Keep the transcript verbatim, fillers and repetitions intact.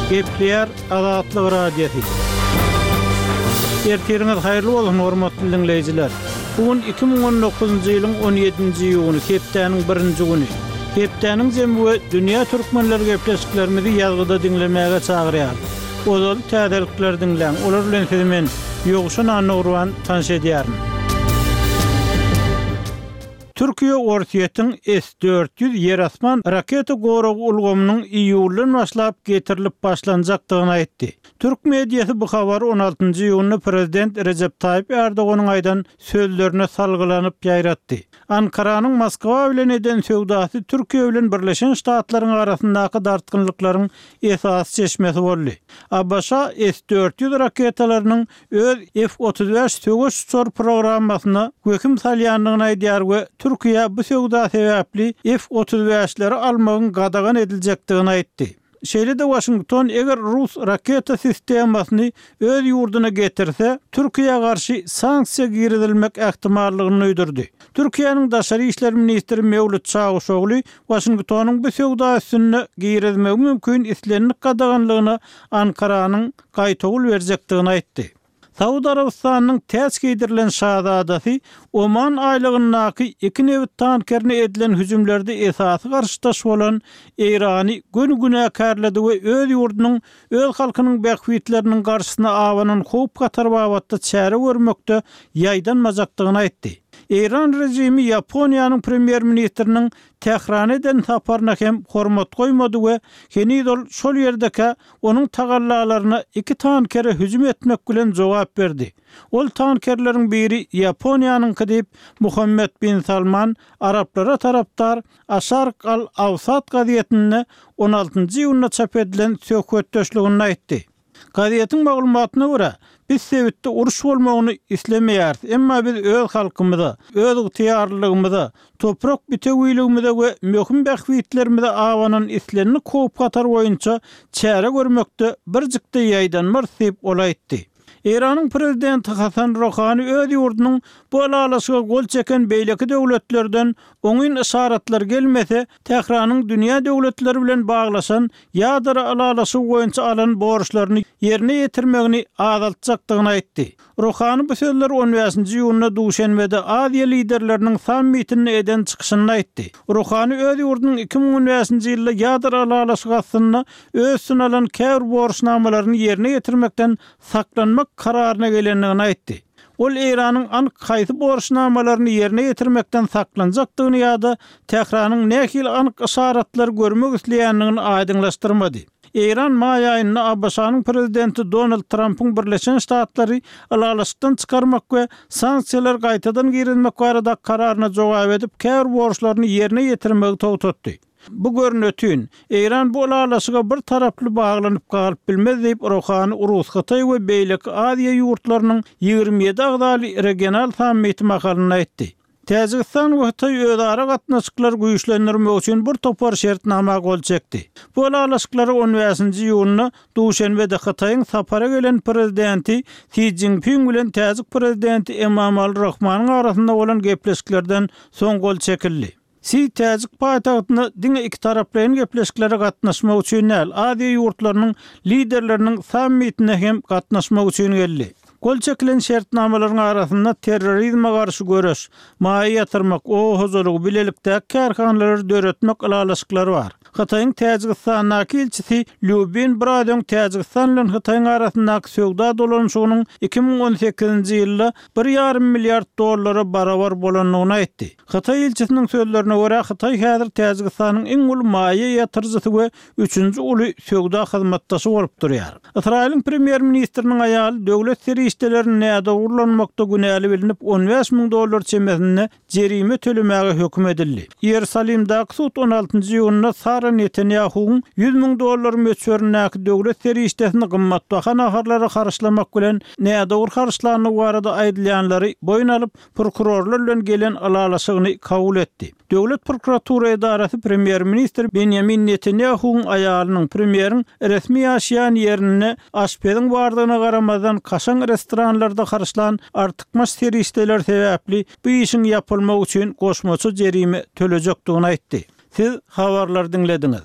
Gepler Azatlyk Radiosu. Ertiriniz hayırlı bolsun hormatly dinleyijiler. Bugun iki bin on dokuzuncu ýylyň on ýedinji ýylyny hepdeniň birinji güni. Hepdeniň jemgy dünýä türkmenleri gepleşiklerimizi ýazgyda dinlemäge çagyrýar. Ozal täzelikler dinleň. Olar bilen sizi men Ýogşan Anurwan tanış edýärim. Türkiýe Ortiýetiň S dört yüz ýerasman raketa goragy ulgamynyň iýuldan başlap getirilip başlanjakdygyny aýtdy. Türk mediýasy bu habary on altynjy ýuny prezident Recep Tayyip Erdoganyň aýdan sözlerine salgylanyp ýaýratdy. Ankaranyň Moskwa bilen eden söwdasy Türkiýe bilen Birleşen Ştatlaryň arasyndaky dartgynlyklaryň esas çeşmesi boldy. Abbaşa S dört yüz raketalarynyň öz F otuz beş söwüş sor programmasyna höküm salýanlygyny aýdýar we Türkiýe bu söwda sebäpli F otuz beşleri almagyň gadagan ediljekdigini aýtdy. Şeýle de Washington eger Rus raketa sistemasyny öz ýurduna getirse, Türkiýe garşy sanksiýa girilmek ähtimallygyny öýdürdi. Türkiýanyň daşary işler ministri Mevlüt Çavuşoglu Washingtonyň bu söwdasyny girilmegi mümkin islenlik gadaganlygyny Ankaranyň gaýtagul berjekdigini aýtdy. Saudi Arabistanyň täze gidirilen şahzadasy Oman aýlygyndaky iki newit tankerine edilen hüjümlerde esasy garşydaş bolan Eýrany gün-güne kärledi we öz ýurdunyň, öz halkynyň bähwitleriniň garşysyna awanan howp gatar babatda çäre görmekde ýaýdanmajakdygyny aýtdy. Eýran rejimi Ýaponiýanyň premier ministriniň Tehran eden saparyna hem hormat goýmady we henidol şol ýerdeki onuň tagallalaryna iki tankere hüjüm etmek bilen jogap berdi. Ol tankerleriň biri Ýaponiýanyň kedip Muhammed bin Salman Araplara taraptar Aşarq al-Awsat gazetini on altynjy ýylyna çap edilen söhbetdeşligini aýtdy. Gazetin maglumatyna görä, biz sebitde uruş bolmagyny islemeýäris, emma biz öz halkymyza, öz ýygytýarlygymyza, toprak bütegüýligimizde we möhüm bähwitlerimizde awanan islenni köp gatar boýunça çäre görmekde birjikde ýaýdanmar diýip olaýtdy. Eýranyň prezidenti Hasan Rohany öz ýurdunyň bu alalaşyga gol çeken beýleki döwletlerden oňyn işaratlar gelmese, Tehranyň dünýä döwletleri bilen baglaşan ýa-da alalaşy boýunça alan borçlaryny ýerine ýetirmegini azaltjakdygyny aýtdy. Rohany bu sözleri on beşinji ýylyna Duşanbede Aziýa liderleriniň sammitini eden çykyşynda aýtdy. Rohany öz ýurdunyň iki bin on beşinji ýylda ýa-da alalaşy gasyny öz sunalan käbir borçnamalaryny ýerine ýetirmekden saklanmak kararyna gelendigini aýtdy. Ol Eýranyň an kaýsy borçnamalaryny ýerine ýetirmekden saklanjakdygyny ýa-da Tehranyň nähil anyk işaratlar görmek isleýändigini aýdynlaşdyrmady. Eýran may aýynda Abbaşanyň prezidenti Donald Trumpyň Birleşen Ştatlary alalaşykdan çykarmak we sanksiýalar gaýtadan girilmek barada kararyna jogap edip, käbir borçlaryny ýerine ýetirmegi togtatdy. Bu görnötün Eýran bu alalaşyga bir taraply baglanyp galyp bilmez diýip Rohany Urus, Hatay we beýleki Aziýa ýurtlarynyň ýygrimi ýedi agdaly regional sammiti makalyny aýtdy. Täjikistan we Hatay özara gatnaşyklar güýçlendirmek üçin bir topar şertnama gol çekdi. Bu alalaşyklary on beşinji ýylyny Duşanbede Hataýyň sapara gelen prezidenti Xi Jinping bilen Täjik prezidenti Emomali Rahmanyň arasynda bolan gepleşiklerden soň gol çekildi. Si Täjik paýtagtyna diňe iki taraplaryň gepleşiklere gatnaşmak üçin näl, Aziýa ýurtlarynyň liderleriniň sammitine hem gatnaşmak üçin geldi. Gol çekilen şertnamalaryň arasynda terrorizme garşy görüş, maýa ýatyrmak, o huzurly bilelikde kärhanalary döretmek alalaşyklary bar. Hataýyň Täjikistanyň elçisi Lyubin Bradon Täjikistan bilen Hataýyň arasyndaky söwda dolanşygynyň iki bin on sekizinji ýylda bir ýarym milliard dollara barabar bolanlygyny aýtdy. Hataý elçisiniň sözlerine görä, Hataý häzir Täjikistanyň iň uly maýa ýatyrjysy we üçünji uly söwda hyzmatdaşy bolup durýar. Israýlyň premier ministriniň aýaly döwlet serişdelerini näde urlanmakda günäli bilinip on beş ming dollar çemesine jerime tölemäge hökm edildi. Ýerusalimdaky sud on altynjy ýylyna Sara Netanyahu'nun yüz ming dollar möçberindäki döwlet serişdesini gymmatbaha naharlara karşılamak bilen näde ur karşylanyny barada aýdylýanlary boyun alyp prokurorlar bilen gelen alalaşygyny kabul etdi. Döwlet prokuratura edarasy premier ministr Benjamin Netanyahu'nun aýalynyň premieriň resmi ýaşaýan ýerine aşpeziň bardygyna garamazdan kaşan restoranlarda karşılan artykmaş serişdeler sebäpli bu işin ýapylmagy üçin goşmaçy jerime tölejakdygyny aýtdy. Siz habarlar dinlediniz.